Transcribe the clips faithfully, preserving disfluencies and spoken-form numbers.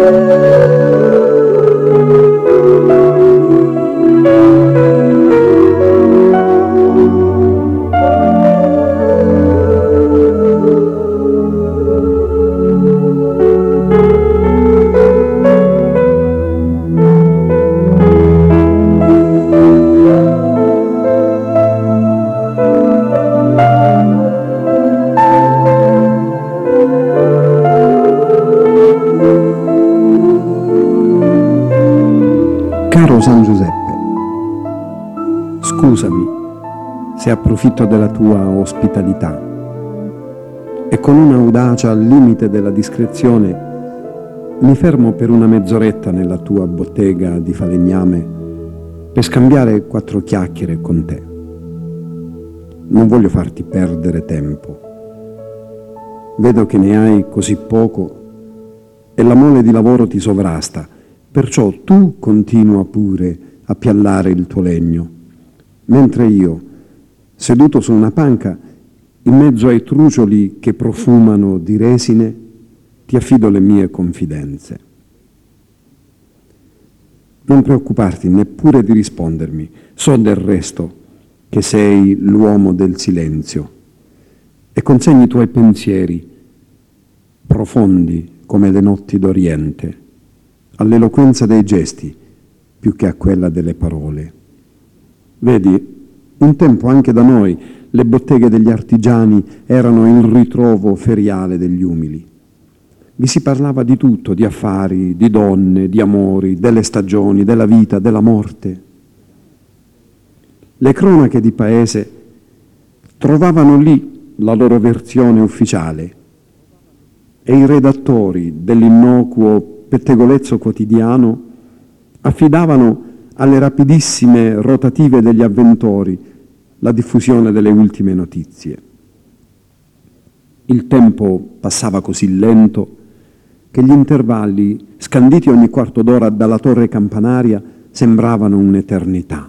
Caro San Giuseppe, scusami se approfitto della tua ospitalità e con un'audacia al limite della discrezione mi fermo per una mezz'oretta nella tua bottega di falegname per scambiare quattro chiacchiere con te. Non voglio farti perdere tempo. Vedo che ne hai così poco e la mole di lavoro ti sovrasta. Perciò tu continua pure a piallare il tuo legno, mentre io, seduto su una panca, in mezzo ai trucioli che profumano di resine, ti affido le mie confidenze. Non preoccuparti neppure di rispondermi, so del resto che sei l'uomo del silenzio e consegni i tuoi pensieri, profondi come le notti d'Oriente, all'eloquenza dei gesti più che a quella delle parole. Vedi, un tempo anche da noi le botteghe degli artigiani erano il ritrovo feriale degli umili. Vi si parlava di tutto, di affari, di donne, di amori, delle stagioni, della vita, della morte. Le cronache di paese trovavano lì la loro versione ufficiale e i redattori dell'innocuo pettegolezzo quotidiano affidavano alle rapidissime rotative degli avventori la diffusione delle ultime notizie. Il tempo passava così lento che gli intervalli, scanditi ogni quarto d'ora dalla torre campanaria, sembravano un'eternità.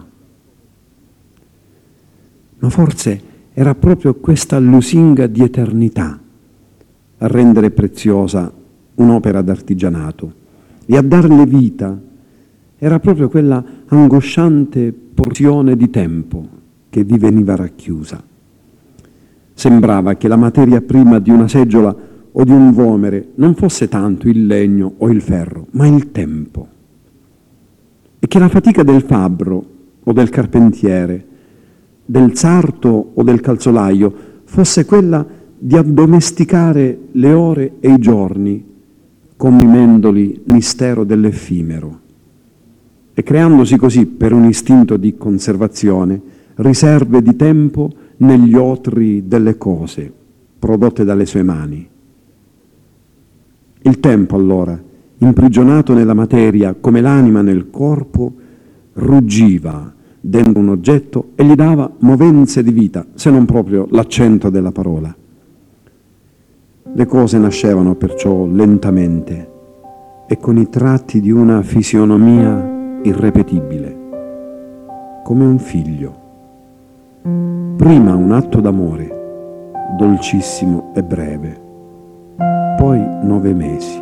Ma forse era proprio questa lusinga di eternità a rendere preziosa un'opera d'artigianato e a darle vita era proprio quella angosciante porzione di tempo che vi veniva racchiusa. Sembrava che la materia prima di una seggiola o di un vomere non fosse tanto il legno o il ferro, ma il tempo, e che la fatica del fabbro o del carpentiere, del sarto o del calzolaio fosse quella di addomesticare le ore e i giorni, comprimendoli mistero dell'effimero e creandosi così, per un istinto di conservazione, riserve di tempo negli otri delle cose prodotte dalle sue mani. Il tempo, allora, imprigionato nella materia come l'anima nel corpo, ruggiva dentro un oggetto e gli dava movenze di vita, se non proprio l'accento della parola. Le cose nascevano perciò lentamente e con i tratti di una fisionomia irrepetibile, come un figlio. Prima un atto d'amore, dolcissimo e breve, poi nove mesi.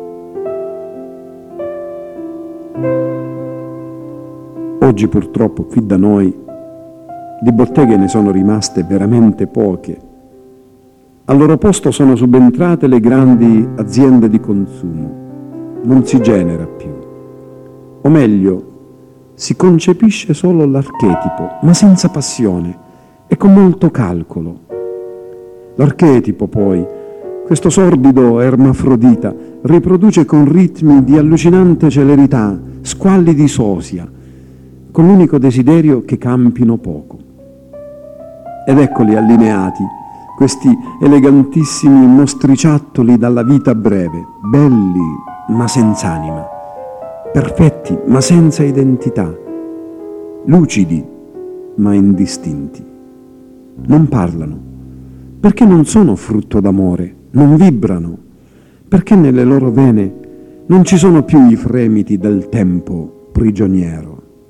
Oggi purtroppo qui da noi di botteghe ne sono rimaste veramente poche. Al loro posto sono subentrate le grandi aziende di consumo. Non si genera più. O meglio, si concepisce solo l'archetipo, ma senza passione e con molto calcolo. L'archetipo, poi, questo sordido ermafrodita, riproduce con ritmi di allucinante celerità, squalli di sosia, con l'unico desiderio che campino poco. Ed eccoli allineati, questi elegantissimi mostriciattoli dalla vita breve, belli ma senza anima, perfetti ma senza identità, lucidi ma indistinti. Non parlano, perché non sono frutto d'amore, non vibrano, perché nelle loro vene non ci sono più i fremiti del tempo prigioniero.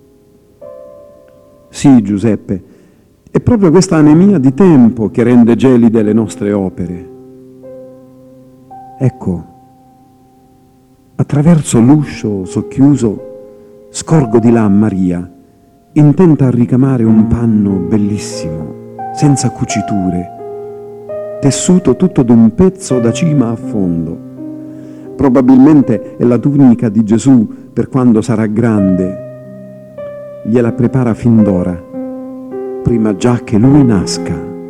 Sì, Giuseppe, è proprio questa anemia di tempo che rende gelide le nostre opere. Ecco, attraverso attraverso l'uscio socchiuso scorgo di là Maria, intenta a ricamare un panno bellissimo, senza cuciture, tessuto tutto d'un pezzo da cima a fondo. Probabilmente è la tunica di Gesù per quando sarà grande. Gliela prepara fin d'ora, prima già che lui nasca.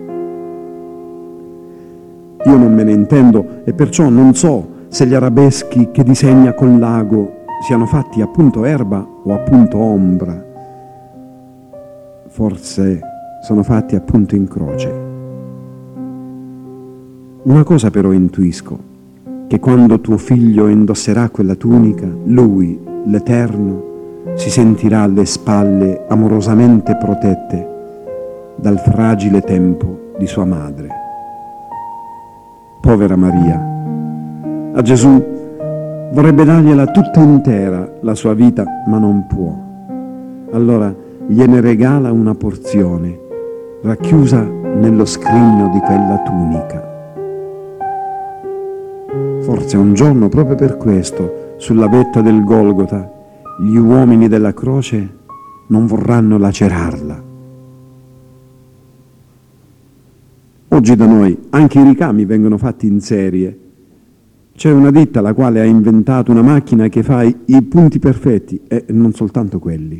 Io non me ne intendo e perciò non so se gli arabeschi che disegna col lago siano fatti appunto erba o appunto ombra. Forse sono fatti appunto in croce. Una cosa però intuisco, che quando tuo figlio indosserà quella tunica, lui, l'Eterno, si sentirà alle spalle amorosamente protette dal fragile tempo di sua madre. Povera Maria, a Gesù vorrebbe dargliela tutta intera la sua vita, ma non può. Allora gliene regala una porzione, racchiusa nello scrigno di quella tunica. Forse un giorno, proprio per questo, sulla vetta del Golgota, gli uomini della croce non vorranno lacerarla. Oggi da noi anche i ricami vengono fatti in serie. C'è una ditta la quale ha inventato una macchina che fa i, i punti perfetti, e non soltanto quelli.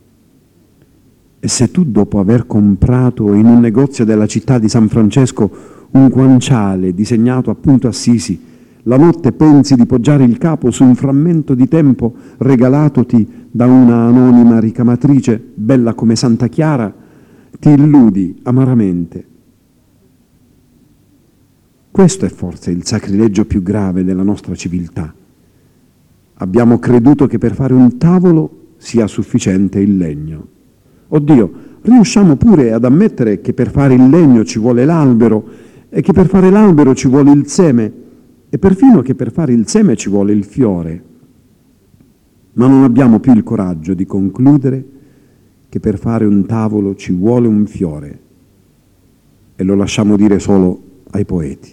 E se tu, dopo aver comprato in un negozio della città di San Francesco un guanciale disegnato appunto a Assisi, la notte pensi di poggiare il capo su un frammento di tempo regalatoti da una anonima ricamatrice, bella come Santa Chiara, ti illudi amaramente. Questo è forse il sacrilegio più grave della nostra civiltà. Abbiamo creduto che per fare un tavolo sia sufficiente il legno. Oddio, riusciamo pure ad ammettere che per fare il legno ci vuole l'albero e che per fare l'albero ci vuole il seme e perfino che per fare il seme ci vuole il fiore. Ma non abbiamo più il coraggio di concludere che per fare un tavolo ci vuole un fiore e lo lasciamo dire solo ai poeti.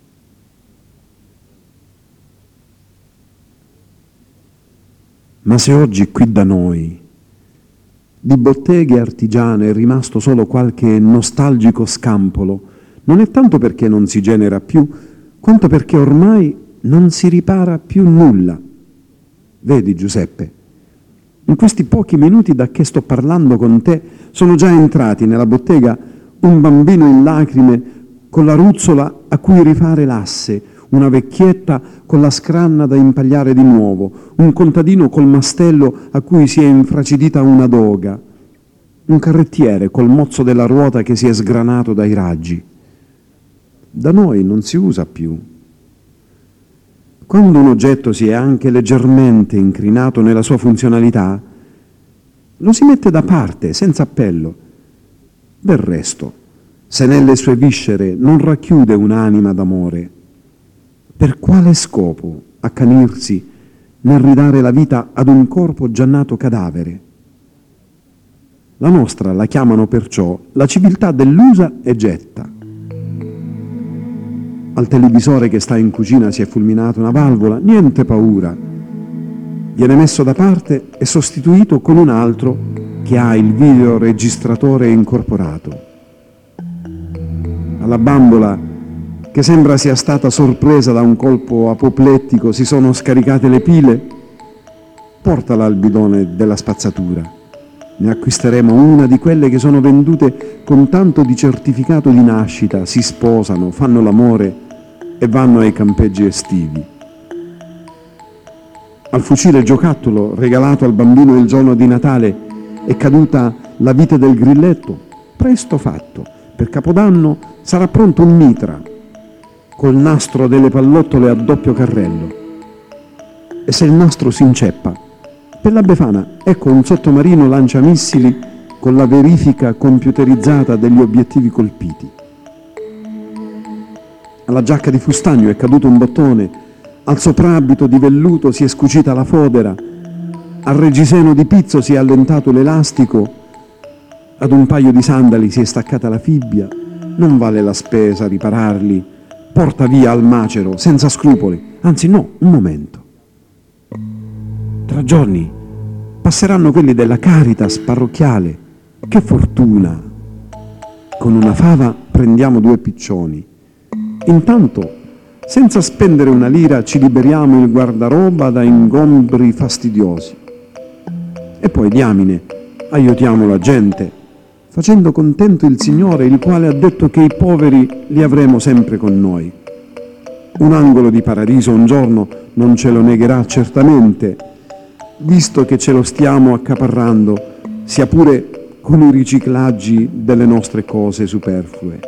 Ma se oggi qui da noi di botteghe artigiane è rimasto solo qualche nostalgico scampolo, non è tanto perché non si genera più, quanto perché ormai non si ripara più nulla. Vedi Giuseppe, in questi pochi minuti da che sto parlando con te sono già entrati nella bottega un bambino in lacrime con la ruzzola a cui rifare l'asse, una vecchietta con la scranna da impagliare di nuovo, un contadino col mastello a cui si è infracidita una doga, un carrettiere col mozzo della ruota che si è sgranato dai raggi. Da noi non si usa più. Quando un oggetto si è anche leggermente incrinato nella sua funzionalità, lo si mette da parte, senza appello. Del resto, se nelle sue viscere non racchiude un'anima d'amore, per quale scopo accanirsi nel ridare la vita ad un corpo già nato cadavere? La nostra la chiamano perciò la civiltà dell'usa e getta. Al televisore che sta in cucina si è fulminata una valvola, niente paura. Viene messo da parte e sostituito con un altro che ha il videoregistratore incorporato. Alla bambola, che sembra sia stata sorpresa da un colpo apoplettico, si sono scaricate le pile? Portala al bidone della spazzatura. Ne acquisteremo una di quelle che sono vendute con tanto di certificato di nascita, si sposano, fanno l'amore e vanno ai campeggi estivi. Al fucile giocattolo regalato al bambino il giorno di Natale è caduta la vite del grilletto? Presto fatto. Per Capodanno sarà pronto un mitra col nastro delle pallottole a doppio carrello. E se il nastro si inceppa, per la Befana ecco un sottomarino lanciamissili con la verifica computerizzata degli obiettivi colpiti. Alla giacca di fustagno è caduto un bottone, al soprabito di velluto si è scucita la fodera, al reggiseno di pizzo si è allentato l'elastico, ad un paio di sandali si è staccata la fibbia. Non vale la spesa ripararli. Porta via al macero, senza scrupoli. Anzi no, un momento. Tra giorni passeranno quelli della Caritas parrocchiale. Che fortuna! Con una fava prendiamo due piccioni. Intanto, senza spendere una lira, ci liberiamo il guardaroba da ingombri fastidiosi. E poi, diamine, aiutiamo la gente, facendo contento il Signore, il quale ha detto che i poveri li avremo sempre con noi. Un angolo di paradiso un giorno non ce lo negherà certamente, visto che ce lo stiamo accaparrando, sia pure con i riciclaggi delle nostre cose superflue.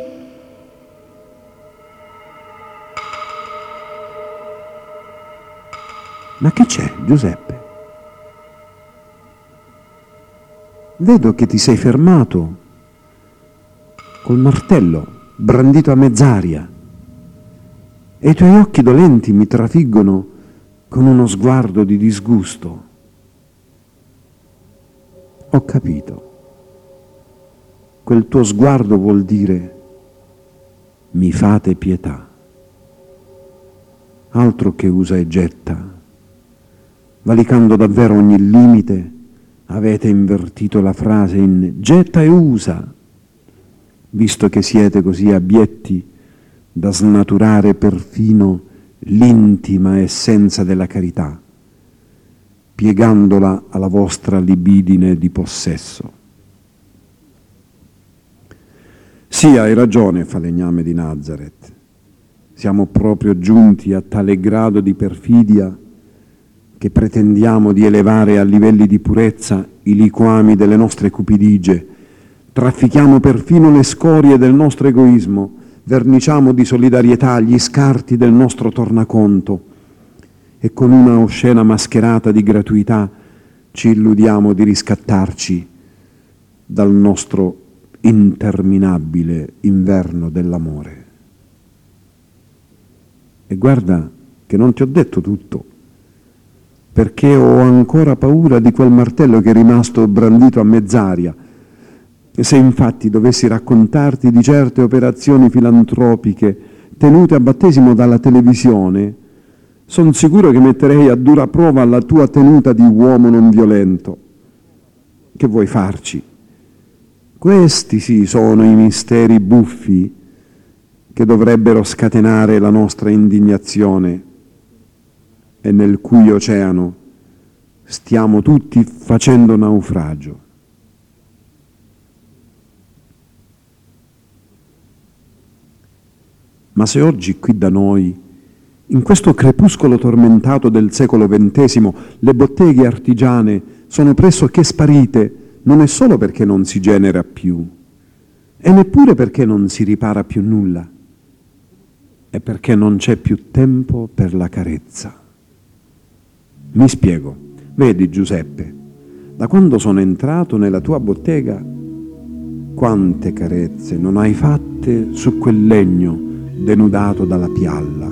Ma che c'è, Giuseppe? Vedo che ti sei fermato col martello brandito a mezz'aria e i tuoi occhi dolenti mi trafiggono con uno sguardo di disgusto. Ho capito. Quel tuo sguardo vuol dire: mi fate pietà. Altro che usa e getta. Valicando davvero ogni limite, avete invertito la frase in getta e usa, visto che siete così abietti da snaturare perfino l'intima essenza della carità, piegandola alla vostra libidine di possesso. Sì, hai ragione, falegname di Nazaret. Siamo proprio giunti a tale grado di perfidia che pretendiamo di elevare a livelli di purezza i liquami delle nostre cupidigie, traffichiamo perfino le scorie del nostro egoismo, verniciamo di solidarietà gli scarti del nostro tornaconto e con una oscena mascherata di gratuità ci illudiamo di riscattarci dal nostro interminabile inverno dell'amore. E guarda che non ti ho detto tutto, perché ho ancora paura di quel martello che è rimasto brandito a mezz'aria. E se infatti dovessi raccontarti di certe operazioni filantropiche tenute a battesimo dalla televisione, sono sicuro che metterei a dura prova la tua tenuta di uomo non violento. Che vuoi farci? Questi sì sono i misteri buffi che dovrebbero scatenare la nostra indignazione e nel cui oceano stiamo tutti facendo naufragio. Ma se oggi qui da noi, in questo crepuscolo tormentato del secolo ventesimo, le botteghe artigiane sono pressoché sparite, non è solo perché non si genera più, e neppure perché non si ripara più nulla, è perché non c'è più tempo per la carezza. Mi spiego. Vedi, Giuseppe, da quando sono entrato nella tua bottega, quante carezze non hai fatte su quel legno denudato dalla pialla.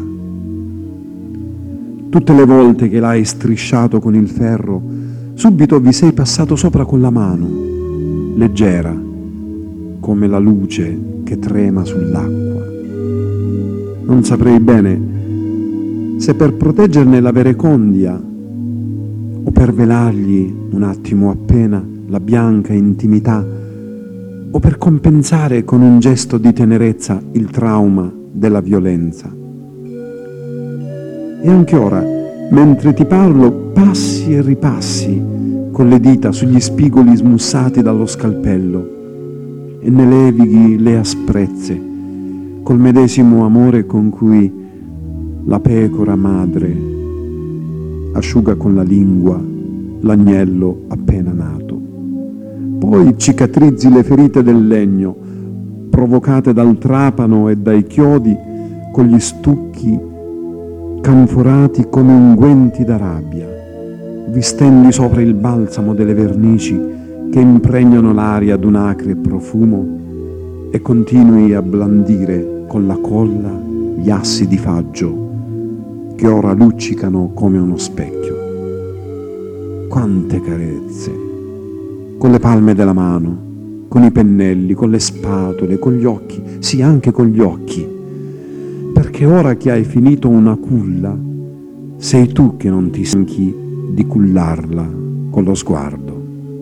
Tutte le volte che l'hai strisciato con il ferro, subito vi sei passato sopra con la mano, leggera, come la luce che trema sull'acqua. Non saprei bene se per proteggerne la verecondia o per velargli un attimo appena la bianca intimità, o per compensare con un gesto di tenerezza il trauma della violenza. E anche ora, mentre ti parlo, passi e ripassi con le dita sugli spigoli smussati dallo scalpello e ne levighi le asprezze col medesimo amore con cui la pecora madre asciuga con la lingua l'agnello appena nato. Poi cicatrizzi le ferite del legno, provocate dal trapano e dai chiodi, con gli stucchi canforati come unguenti da rabbia. Vi stendi sopra il balsamo delle vernici che impregnano l'aria d'un acre profumo e continui a blandire con la colla gli assi di faggio che ora luccicano come uno specchio. Quante carezze! Con le palme della mano, con i pennelli, con le spatole, con gli occhi, sì, anche con gli occhi, perché ora che hai finito una culla, sei tu che non ti stanchi di cullarla con lo sguardo.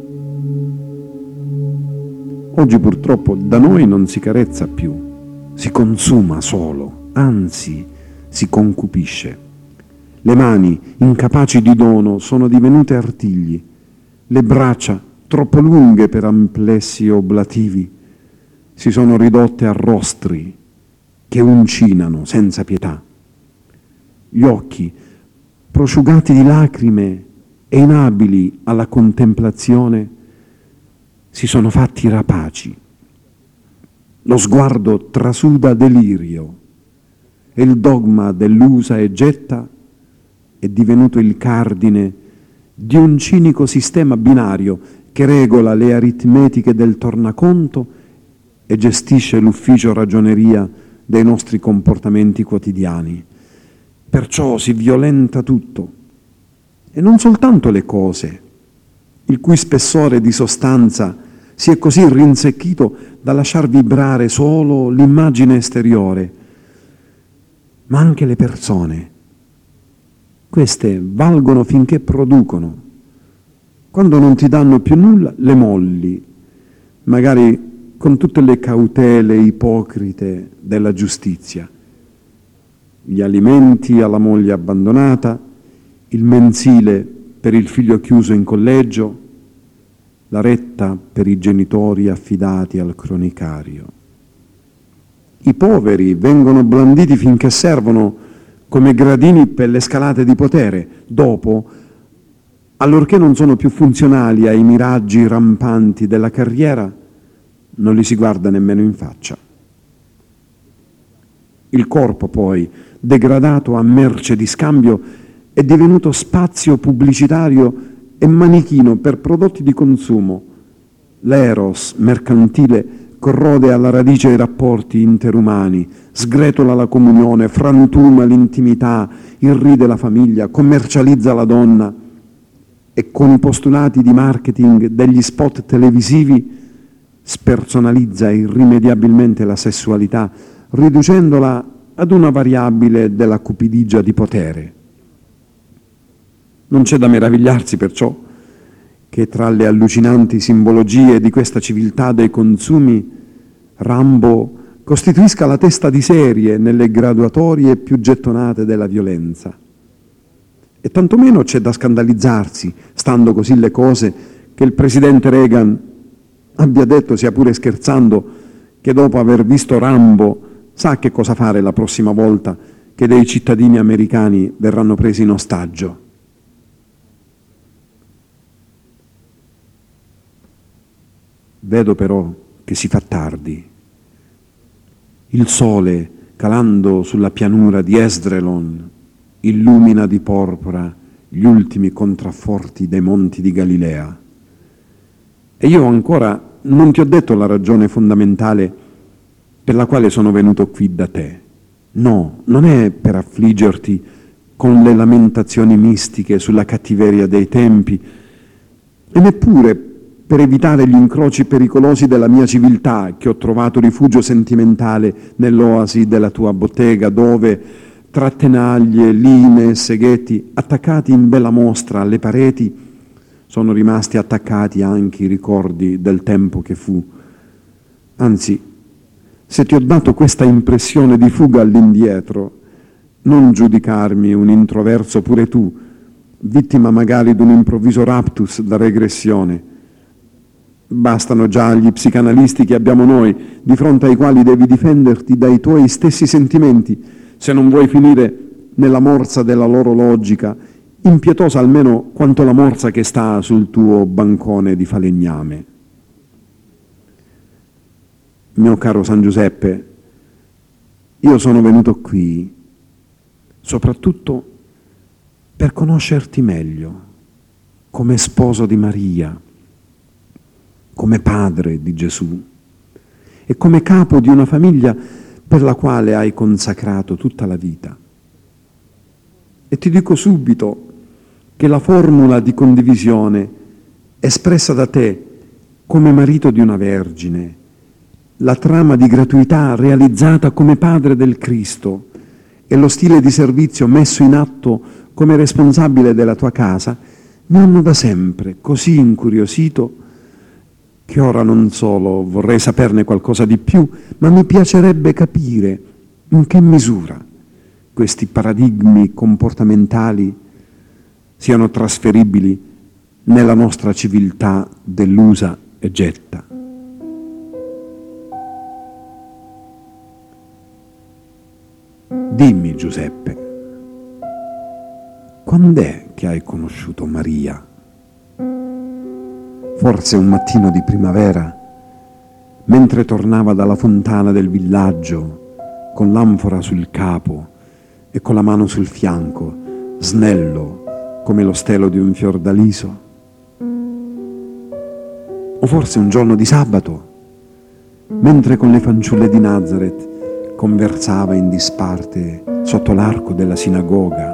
Oggi purtroppo da noi non si carezza più, si consuma solo, anzi si concupisce. Le mani, incapaci di dono, sono divenute artigli, le braccia, troppo lunghe per amplessi oblativi, si sono ridotte a rostri che uncinano senza pietà. Gli occhi, prosciugati di lacrime e inabili alla contemplazione, si sono fatti rapaci. Lo sguardo trasuda delirio e il dogma dell'usa e getta è divenuto il cardine di un cinico sistema binario che regola le aritmetiche del tornaconto e gestisce l'ufficio ragioneria dei nostri comportamenti quotidiani. Perciò si violenta tutto, e non soltanto le cose, il cui spessore di sostanza si è così rinsecchito da lasciar vibrare solo l'immagine esteriore, ma anche le persone. Queste valgono finché producono. Quando non ti danno più nulla, le molli, magari con tutte le cautele ipocrite della giustizia. Gli alimenti alla moglie abbandonata, il mensile per il figlio chiuso in collegio, la retta per i genitori affidati al cronicario. I poveri vengono blanditi finché servono come gradini per le scalate di potere. Dopo, allorché non sono più funzionali ai miraggi rampanti della carriera, non li si guarda nemmeno in faccia. Il corpo, poi, degradato a merce di scambio, è divenuto spazio pubblicitario e manichino per prodotti di consumo. L'eros mercantile corrode alla radice i rapporti interumani, sgretola la comunione, frantuma l'intimità, irride la famiglia, commercializza la donna e con i postulati di marketing degli spot televisivi spersonalizza irrimediabilmente la sessualità, riducendola ad una variabile della cupidigia di potere. Non c'è da meravigliarsi perciò che tra le allucinanti simbologie di questa civiltà dei consumi Rambo costituisca la testa di serie nelle graduatorie più gettonate della violenza. E tantomeno c'è da scandalizzarsi, stando così le cose, che il presidente Reagan abbia detto, sia pure scherzando, che dopo aver visto Rambo sa che cosa fare la prossima volta che dei cittadini americani verranno presi in ostaggio. Vedo però che si fa tardi. Il sole, calando sulla pianura di Esdraelon, illumina di porpora gli ultimi contrafforti dei monti di Galilea. E io ancora non ti ho detto la ragione fondamentale per la quale sono venuto qui da te. No, non è per affliggerti con le lamentazioni mistiche sulla cattiveria dei tempi, e neppure per evitare gli incroci pericolosi della mia civiltà, che ho trovato rifugio sentimentale nell'oasi della tua bottega, dove tra tenaglie, linee e seghetti, attaccati in bella mostra alle pareti, sono rimasti attaccati anche i ricordi del tempo che fu. Anzi, se ti ho dato questa impressione di fuga all'indietro, non giudicarmi un introverso pure tu, vittima magari di un improvviso raptus da regressione. Bastano già gli psicanalisti che abbiamo noi, di fronte ai quali devi difenderti dai tuoi stessi sentimenti, se non vuoi finire nella morsa della loro logica, impietosa almeno quanto la morsa che sta sul tuo bancone di falegname. Mio caro San Giuseppe, io sono venuto qui soprattutto per conoscerti meglio, come sposo di Maria, come padre di Gesù e come capo di una famiglia per la quale hai consacrato tutta la vita. E ti dico subito che la formula di condivisione espressa da te come marito di una vergine, la trama di gratuità realizzata come padre del Cristo e lo stile di servizio messo in atto come responsabile della tua casa mi hanno da sempre così incuriosito che ora non solo vorrei saperne qualcosa di più, ma mi piacerebbe capire in che misura questi paradigmi comportamentali siano trasferibili nella nostra civiltà dell'usa e getta. Dimmi, Giuseppe, quand'è che hai conosciuto Maria? Forse un mattino di primavera, mentre tornava dalla fontana del villaggio, con l'anfora sul capo e con la mano sul fianco, snello come lo stelo di un fiordaliso. O forse un giorno di sabato, mentre con le fanciulle di Nazareth conversava in disparte sotto l'arco della sinagoga.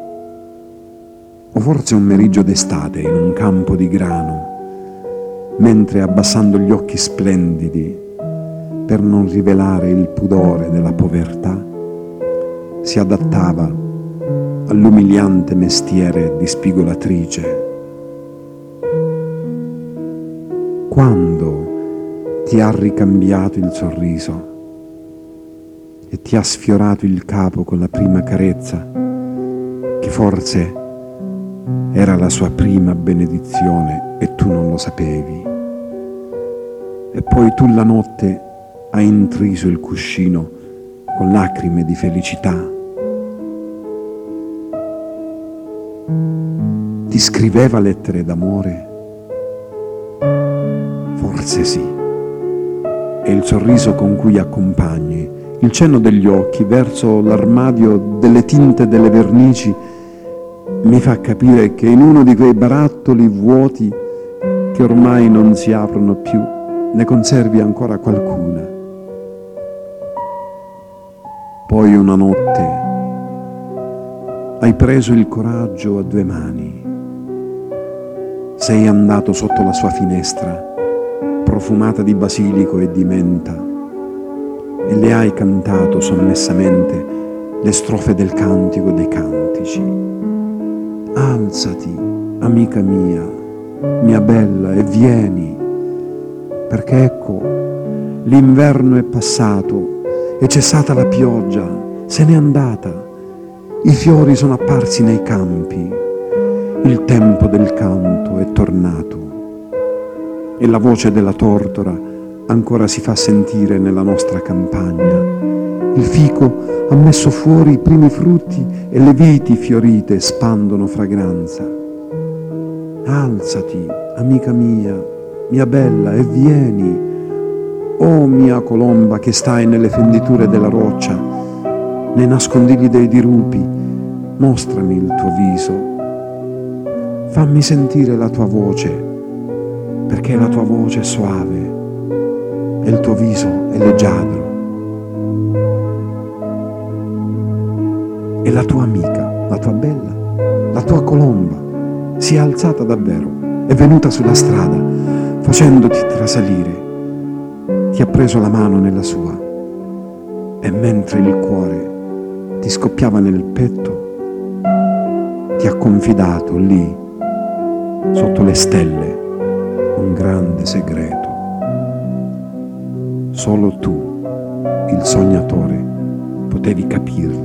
O forse un meriggio d'estate in un campo di grano, mentre abbassando gli occhi splendidi per non rivelare il pudore della povertà, si adattava all'umiliante mestiere di spigolatrice. Quando ti ha ricambiato il sorriso e ti ha sfiorato il capo con la prima carezza, che forse era la sua prima benedizione e tu non lo sapevi. E poi tu la notte hai intriso il cuscino con lacrime di felicità. Ti scriveva lettere d'amore? Forse sì. E il sorriso con cui accompagni, il cenno degli occhi verso l'armadio delle tinte e delle vernici mi fa capire che in uno di quei barattoli vuoti che ormai non si aprono più ne conservi ancora qualcuna. Poi una notte hai preso il coraggio a due mani, sei andato sotto la sua finestra profumata di basilico e di menta e le hai cantato sommessamente le strofe del cantico dei cantici. Alzati, amica mia, mia bella, e vieni, perché ecco, l'inverno è passato, è cessata la pioggia, se n'è andata, i fiori sono apparsi nei campi, il tempo del canto è tornato e la voce della tortora ancora si fa sentire nella nostra campagna. Il fico ha messo fuori i primi frutti e le viti fiorite spandono fragranza. Alzati, amica mia, mia bella, e vieni, o mia colomba che stai nelle fenditure della roccia, nei nascondigli dei dirupi, mostrami il tuo viso. Fammi sentire la tua voce, perché la tua voce è soave e il tuo viso è leggiadro. E la tua amica, la tua bella, la tua colomba si è alzata davvero, è venuta sulla strada, facendoti trasalire. Ti ha preso la mano nella sua e mentre il cuore ti scoppiava nel petto, ti ha confidato lì, sotto le stelle, un grande segreto. Solo tu, il sognatore, potevi capirla.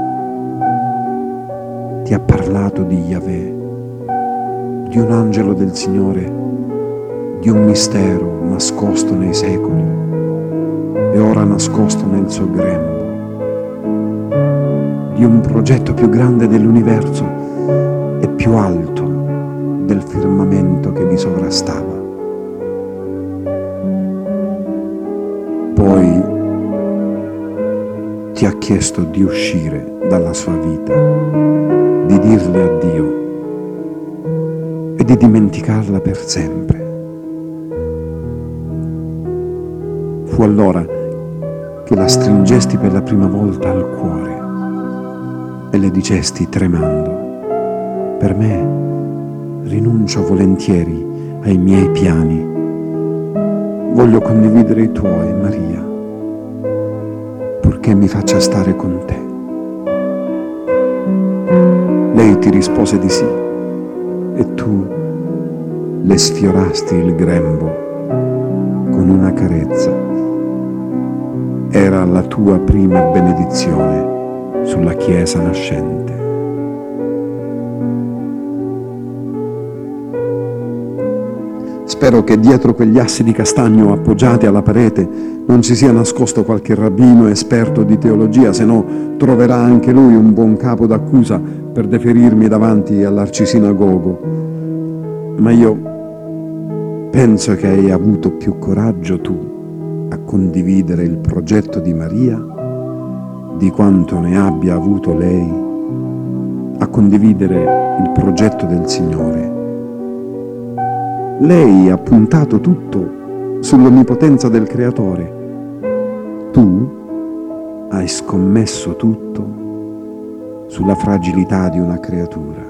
Ti ha parlato di Yahweh, di un angelo del Signore, di un mistero nascosto nei secoli e ora nascosto nel suo grembo, di un progetto più grande dell'universo e più alto del firmamento che vi sovrastava. Poi ti ha chiesto di uscire dalla sua vita, di dirle addio e di dimenticarla per sempre. Fu allora che la stringesti per la prima volta al cuore e le dicesti tremando: per me rinuncio volentieri ai miei piani, voglio condividere i tuoi, Maria, purché mi faccia stare con te. Lei ti rispose di sì e tu le sfiorasti il grembo con una carezza. Era la tua prima benedizione sulla Chiesa nascente. Spero che dietro quegli assi di castagno appoggiati alla parete non si sia nascosto qualche rabbino esperto di teologia, se no troverà anche lui un buon capo d'accusa per deferirmi davanti all'arcisinagogo. Ma io penso che hai avuto più coraggio tu a condividere il progetto di Maria di quanto ne abbia avuto lei a condividere il progetto del Signore. Lei ha puntato tutto sull'onnipotenza del Creatore. Tu hai scommesso tutto sulla fragilità di una creatura.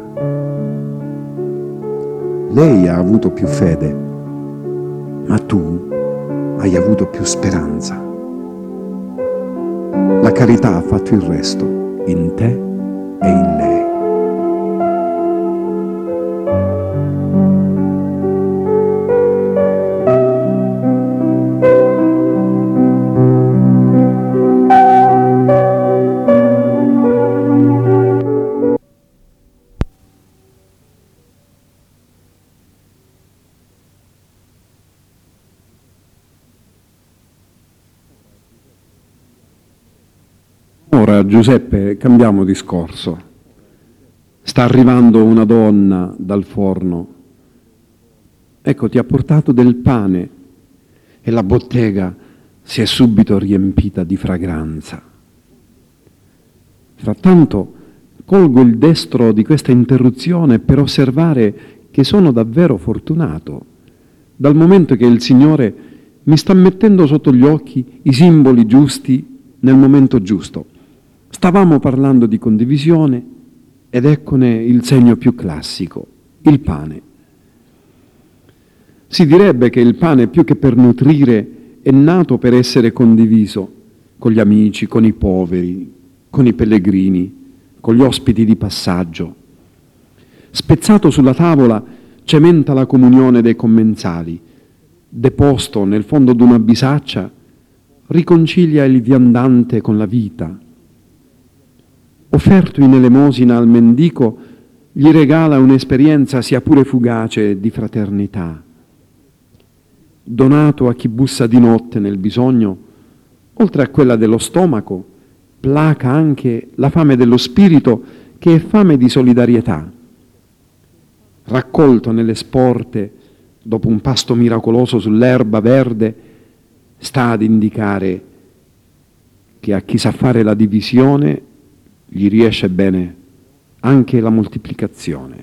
Lei ha avuto più fede, ma tu hai avuto più speranza. La carità ha fatto il resto in te e in lei. Ora, Giuseppe, cambiamo discorso. Sta arrivando una donna dal forno. Ecco, ti ha portato del pane e la bottega si è subito riempita di fragranza. Frattanto colgo il destro di questa interruzione per osservare che sono davvero fortunato, dal momento che il Signore mi sta mettendo sotto gli occhi i simboli giusti nel momento giusto. Stavamo parlando di condivisione ed eccone il segno più classico, il pane. Si direbbe che il pane, più che per nutrire, è nato per essere condiviso con gli amici, con i poveri, con i pellegrini, con gli ospiti di passaggio. Spezzato sulla tavola cementa la comunione dei commensali, deposto nel fondo d'una bisaccia riconcilia il viandante con la vita. Offerto in elemosina al mendico, gli regala un'esperienza sia pure fugace di fraternità. Donato a chi bussa di notte nel bisogno, oltre a quella dello stomaco, placa anche la fame dello spirito, che è fame di solidarietà. Raccolto nelle sporte, dopo un pasto miracoloso sull'erba verde, sta ad indicare che a chi sa fare la divisione gli riesce bene anche la moltiplicazione.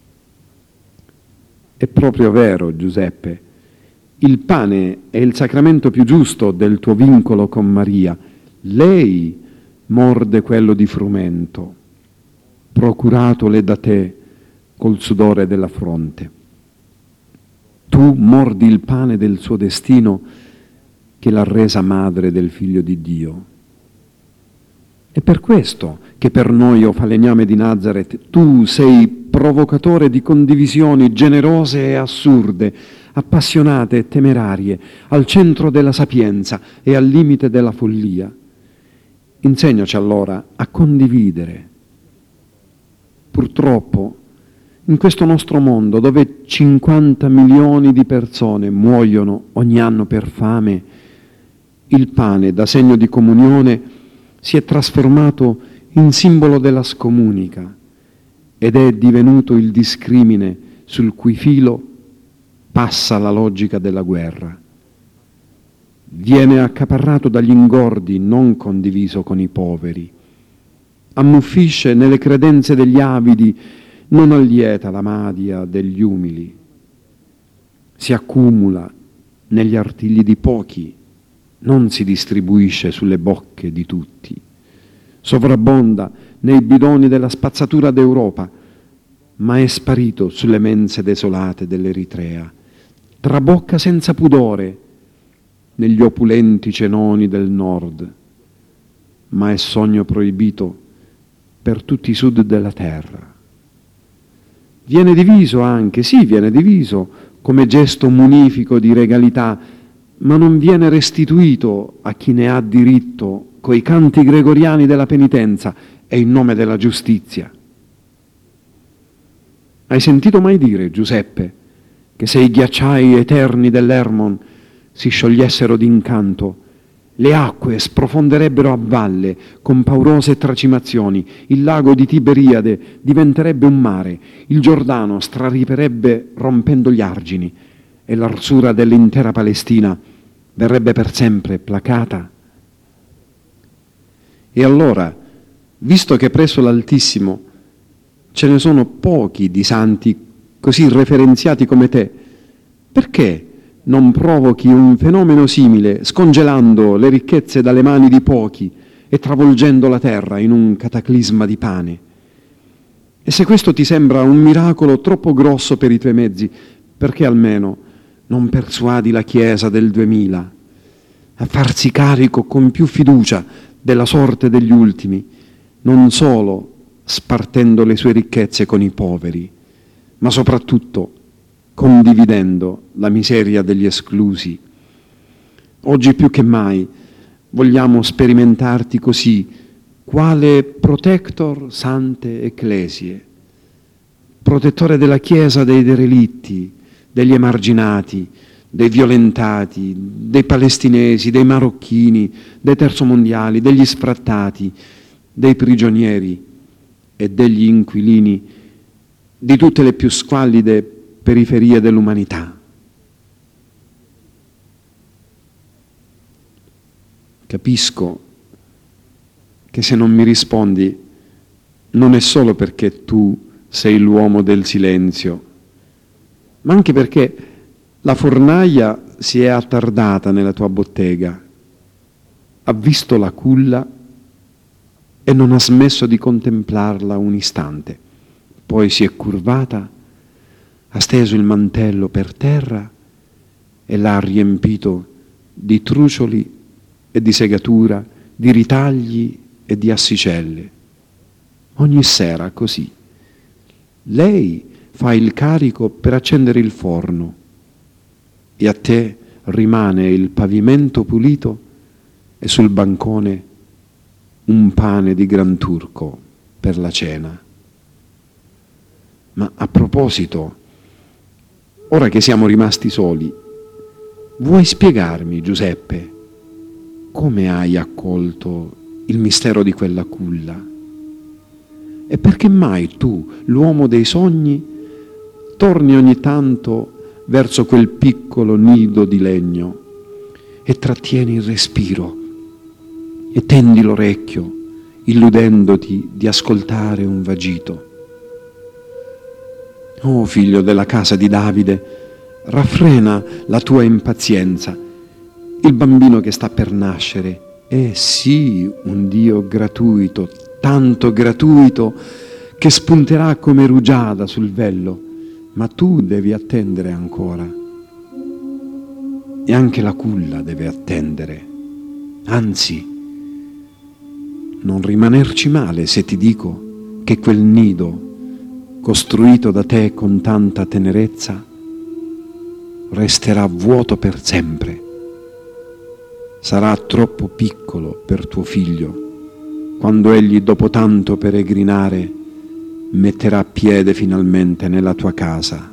È proprio vero, Giuseppe, il pane è il sacramento più giusto del tuo vincolo con Maria. Lei morde quello di frumento, procuratole da te col sudore della fronte. Tu mordi il pane del suo destino che l'ha resa madre del Figlio di Dio. È per questo che per noi, o falegname di Nazaret, tu sei provocatore di condivisioni generose e assurde, appassionate e temerarie, al centro della sapienza e al limite della follia. Insegnaci allora a condividere. Purtroppo, in questo nostro mondo, dove cinquanta milioni di persone muoiono ogni anno per fame, il pane, da segno di comunione, si è trasformato in simbolo della scomunica ed è divenuto il discrimine sul cui filo passa la logica della guerra. Viene accaparrato dagli ingordi, non condiviso con i poveri. Ammuffisce nelle credenze degli avidi, non allieta la madia degli umili. Si accumula negli artigli di pochi, non si distribuisce sulle bocche di tutti. Sovrabbonda nei bidoni della spazzatura d'Europa, ma è sparito sulle mense desolate dell'Eritrea. Trabocca senza pudore negli opulenti cenoni del nord, ma è sogno proibito per tutti i sud della terra. Viene diviso anche, sì, viene diviso come gesto munifico di regalità, ma non viene restituito a chi ne ha diritto coi canti gregoriani della penitenza e in nome della giustizia. Hai sentito mai dire, Giuseppe, che se i ghiacciai eterni dell'Hermon si sciogliessero d'incanto, le acque sprofonderebbero a valle con paurose tracimazioni, il lago di Tiberiade diventerebbe un mare, il Giordano strariperebbe rompendo gli argini e l'arsura dell'intera Palestina verrebbe per sempre placata? E allora, visto che presso l'Altissimo ce ne sono pochi di santi così referenziati come te, perché non provochi un fenomeno simile, scongelando le ricchezze dalle mani di pochi e travolgendo la terra in un cataclisma di pane? E se questo ti sembra un miracolo troppo grosso per i tuoi mezzi, perché almeno non persuadi la Chiesa del duemila a farsi carico con più fiducia della sorte degli ultimi, non solo spartendo le sue ricchezze con i poveri, ma soprattutto condividendo la miseria degli esclusi. Oggi più che mai vogliamo sperimentarti così, quale protector sante ecclesie, protettore della Chiesa dei derelitti, degli emarginati, dei violentati, dei palestinesi, dei marocchini, dei terzomondiali, degli sfrattati, dei prigionieri e degli inquilini di tutte le più squallide periferie dell'umanità. Capisco che se non mi rispondi non è solo perché tu sei l'uomo del silenzio, ma anche perché la fornaia si è attardata nella tua bottega, ha visto la culla e non ha smesso di contemplarla un istante. Poi si è curvata, ha steso il mantello per terra e l'ha riempito di trucioli e di segatura, di ritagli e di assicelle. Ogni sera così. Lei fa il carico per accendere il forno e a te rimane il pavimento pulito e sul bancone un pane di Gran Turco per la cena. Ma a proposito, ora che siamo rimasti soli, vuoi spiegarmi, Giuseppe, come hai accolto il mistero di quella culla? E perché mai tu, l'uomo dei sogni, torni ogni tanto verso quel piccolo nido di legno e trattieni il respiro e tendi l'orecchio, illudendoti di ascoltare un vagito? Oh figlio della casa di Davide, raffrena la tua impazienza. Il bambino che sta per nascere è sì un Dio gratuito, tanto gratuito che spunterà come rugiada sul vello, ma tu devi attendere ancora. E anche la culla deve attendere. Anzi, non rimanerci male se ti dico che quel nido costruito da te con tanta tenerezza resterà vuoto per sempre. Sarà troppo piccolo per tuo figlio quando egli, dopo tanto peregrinare, metterà piede finalmente nella tua casa.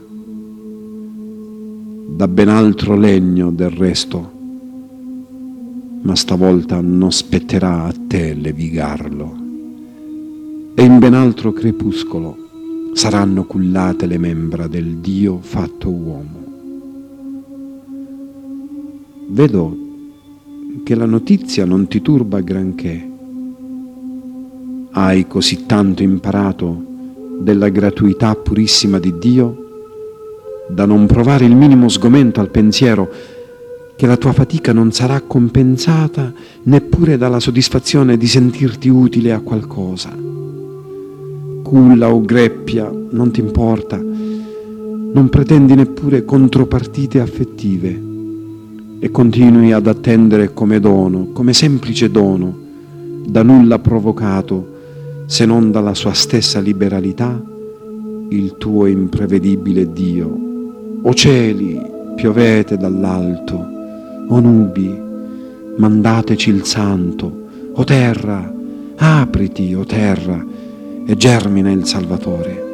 Da ben altro legno del resto, ma stavolta non spetterà a te levigarlo. E in ben altro crepuscolo saranno cullate le membra del Dio fatto uomo. Vedo che la notizia non ti turba granché. Hai così tanto imparato della gratuità purissima di Dio da non provare il minimo sgomento al pensiero che la tua fatica non sarà compensata neppure dalla soddisfazione di sentirti utile a qualcosa. Culla o greppia, non ti importa, non pretendi neppure contropartite affettive e continui ad attendere come dono, come semplice dono, da nulla provocato se non dalla sua stessa liberalità, il tuo imprevedibile Dio. O cieli, piovete dall'alto, o nubi, mandateci il santo, o terra, apriti, o terra, e germina il Salvatore.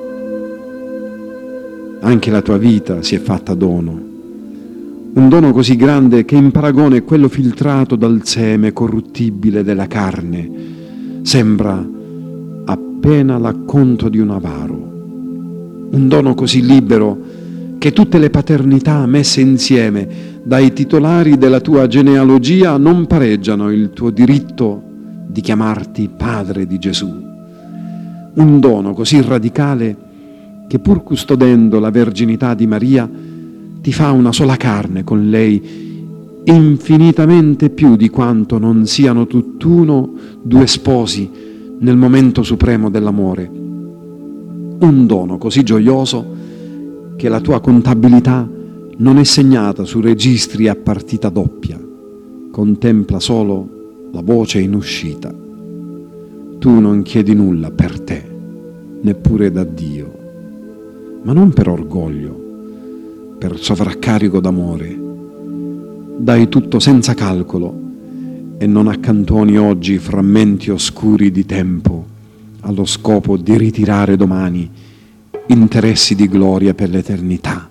Anche la tua vita si è fatta dono, un dono così grande che in paragone è quello filtrato dal seme corruttibile della carne sembra appena l'acconto di un avaro. Un dono così libero che tutte le paternità messe insieme dai titolari della tua genealogia non pareggiano il tuo diritto di chiamarti padre di Gesù. Un dono così radicale che, pur custodendo la verginità di Maria, ti fa una sola carne con lei, infinitamente più di quanto non siano tutt'uno due sposi nel momento supremo dell'amore. Un dono così gioioso che la tua contabilità non è segnata su registri a partita doppia, contempla solo la voce in uscita. Tu non chiedi nulla per te, neppure da Dio, ma non per orgoglio, per sovraccarico d'amore. Dai tutto senza calcolo e non accantoni oggi frammenti oscuri di tempo allo scopo di ritirare domani interessi di gloria per l'eternità.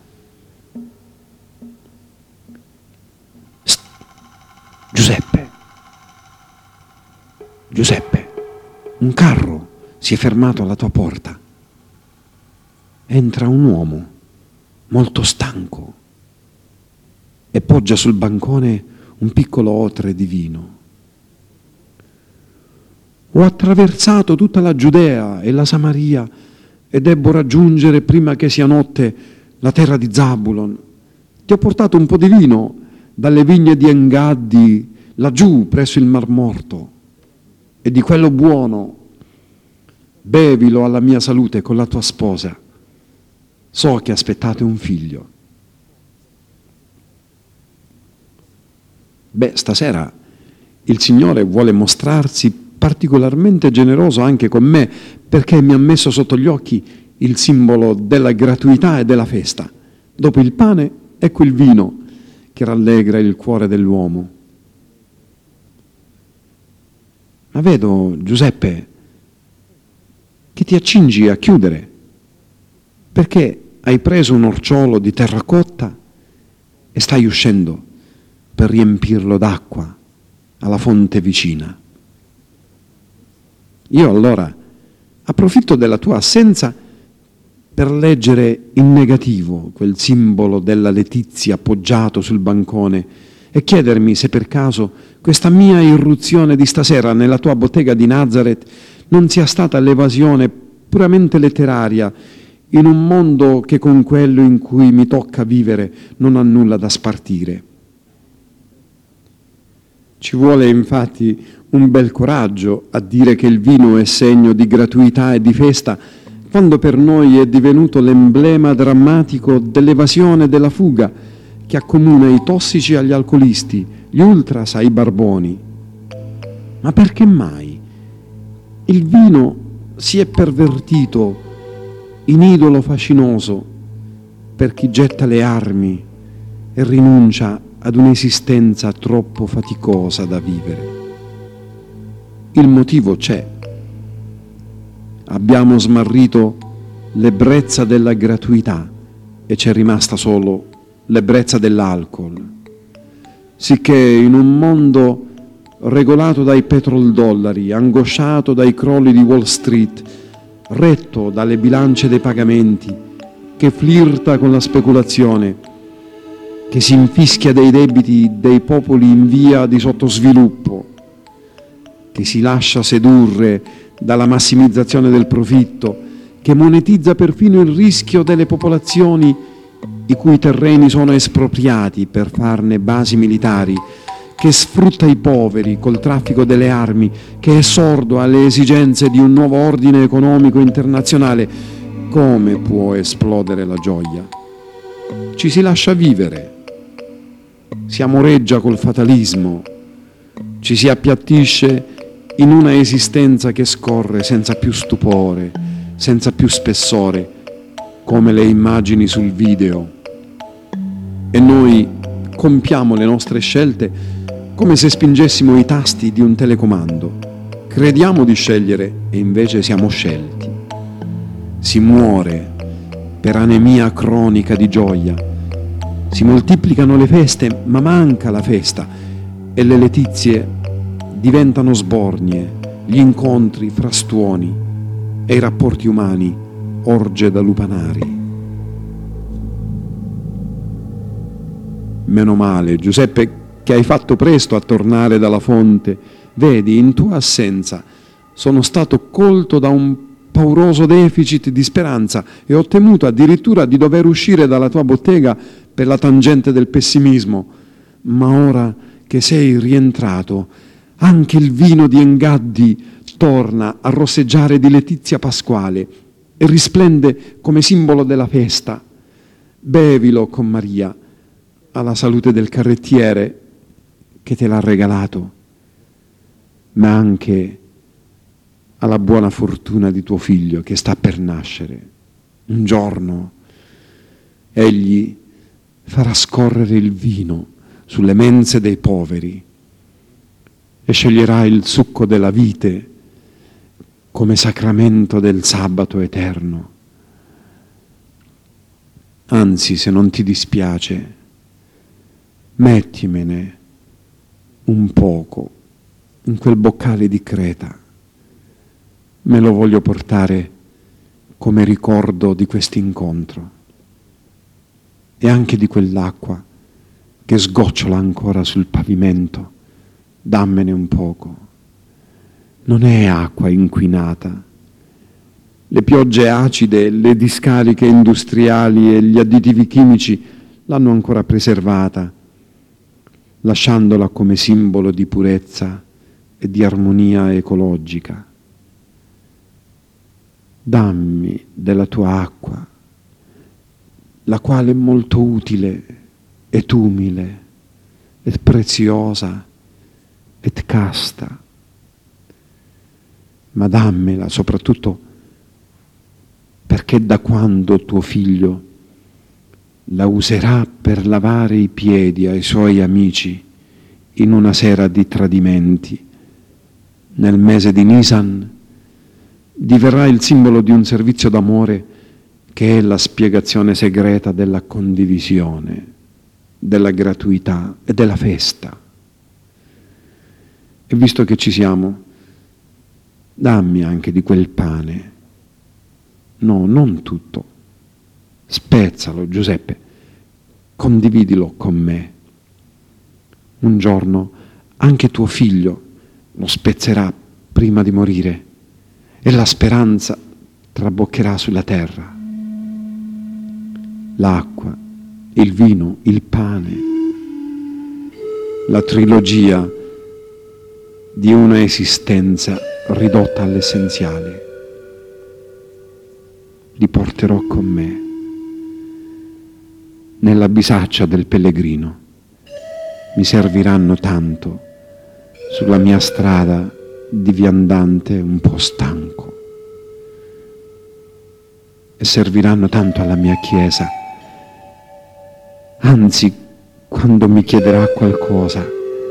St- Giuseppe, Giuseppe, un carro si è fermato alla tua porta. Entra un uomo molto stanco e poggia sul bancone un piccolo otre di vino. Ho attraversato tutta la Giudea e la Samaria e debbo raggiungere prima che sia notte la terra di Zabulon. Ti ho portato un po' di vino dalle vigne di Engaddi laggiù presso il Mar Morto, e di quello buono bevilo alla mia salute con la tua sposa. So che aspettate un figlio. Beh, stasera il Signore vuole mostrarsi particolarmente generoso anche con me, perché mi ha messo sotto gli occhi il simbolo della gratuità e della festa. Dopo il pane, ecco il vino che rallegra il cuore dell'uomo. Ma vedo, Giuseppe, che ti accingi a chiudere, perché hai preso un orciolo di terracotta e stai uscendo per riempirlo d'acqua alla fonte vicina. Io allora approfitto della tua assenza per leggere in negativo quel simbolo della letizia appoggiato sul bancone e chiedermi se per caso questa mia irruzione di stasera nella tua bottega di Nazareth non sia stata l'evasione puramente letteraria in un mondo che con quello in cui mi tocca vivere non ha nulla da spartire. Ci vuole infatti un bel coraggio a dire che il vino è segno di gratuità e di festa, quando per noi è divenuto l'emblema drammatico dell'evasione e della fuga che accomuna i tossici agli alcolisti, gli ultras ai barboni. Ma perché mai il vino si è pervertito in idolo fascinoso per chi getta le armi e rinuncia ad un'esistenza troppo faticosa da vivere? Il motivo c'è. Abbiamo smarrito l'ebbrezza della gratuità e c'è rimasta solo l'ebbrezza dell'alcol, sicché in un mondo regolato dai petrodollari, angosciato dai crolli di Wall Street, retto dalle bilance dei pagamenti, che flirta con la speculazione, che si infischia dei debiti dei popoli in via di sottosviluppo, che si lascia sedurre dalla massimizzazione del profitto, che monetizza perfino il rischio delle popolazioni i cui terreni sono espropriati per farne basi militari, che sfrutta i poveri col traffico delle armi, che è sordo alle esigenze di un nuovo ordine economico internazionale, come può esplodere la gioia? Ci si lascia vivere, si amoreggia col fatalismo, ci si appiattisce in una esistenza che scorre senza più stupore, senza più spessore, come le immagini sul video. E noi compiamo le nostre scelte come se spingessimo i tasti di un telecomando. Crediamo di scegliere e invece siamo scelti. Si muore per anemia cronica di gioia. Si moltiplicano le feste, ma manca la festa, e le letizie diventano sbornie, gli incontri frastuoni e i rapporti umani orge da lupanari. Meno male, Giuseppe, che hai fatto presto a tornare dalla fonte. Vedi, in tua assenza sono stato colto da un pauroso deficit di speranza e ho temuto addirittura di dover uscire dalla tua bottega per la tangente del pessimismo. Ma ora che sei rientrato, anche il vino di Engaddi torna a rosseggiare di letizia pasquale e risplende come simbolo della festa. Bevilo con Maria, alla salute del carrettiere che te l'ha regalato, ma anche alla buona fortuna di tuo figlio che sta per nascere. Un giorno egli farà scorrere il vino sulle mense dei poveri e sceglierà il succo della vite come sacramento del sabato eterno. Anzi, se non ti dispiace, mettimene un poco in quel boccale di creta. Me lo voglio portare come ricordo di quest'incontro e anche di quell'acqua che sgocciola ancora sul pavimento. Dammene un poco. Non è acqua inquinata. Le piogge acide, le discariche industriali e gli additivi chimici l'hanno ancora preservata, lasciandola come simbolo di purezza e di armonia ecologica. Dammi della tua acqua, la quale è molto utile ed umile ed preziosa ed casta, ma dammela soprattutto perché da quando tuo figlio la userà per lavare i piedi ai suoi amici in una sera di tradimenti, nel mese di Nisan, diverrà il simbolo di un servizio d'amore che è la spiegazione segreta della condivisione, della gratuità e della festa. E visto che ci siamo, dammi anche di quel pane. No, non tutto. Spezzalo, Giuseppe, condividilo con me. Un giorno anche tuo figlio lo spezzerà prima di morire e la speranza traboccherà sulla terra. L'acqua, il vino, il pane, la trilogia di una esistenza ridotta all'essenziale. Li porterò con me nella bisaccia del pellegrino. Mi serviranno tanto sulla mia strada di viandante un po' stanco e serviranno tanto alla mia chiesa. Anzi, quando mi chiederà qualcosa,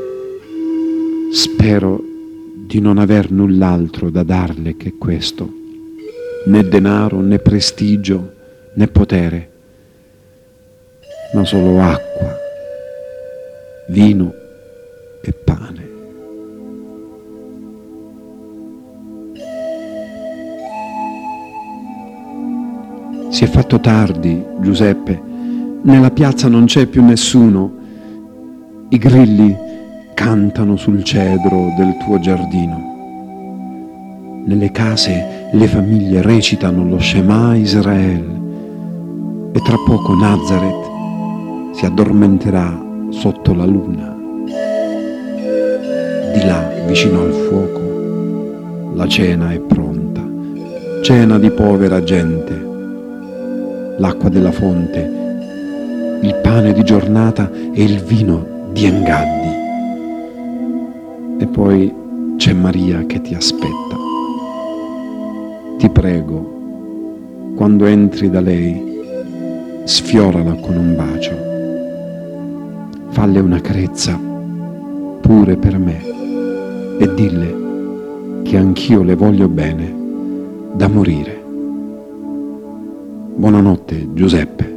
spero di non aver null'altro da darle che questo, né denaro, né prestigio, né potere, ma solo acqua, vino e pane. Si è fatto tardi, Giuseppe, nella piazza non c'è più nessuno, i grilli cantano sul cedro del tuo giardino. Nelle case le famiglie recitano lo Shema Israel e tra poco Nazareth si addormenterà sotto la luna. Di là, vicino al fuoco, la cena è pronta, cena di povera gente, l'acqua della fonte, il pane di giornata e il vino di Engaddi. E poi c'è Maria che ti aspetta. Ti prego, quando entri da lei, sfiorala con un bacio. Falle una carezza pure per me e dille che anch'io le voglio bene da morire. Buonanotte, Giuseppe.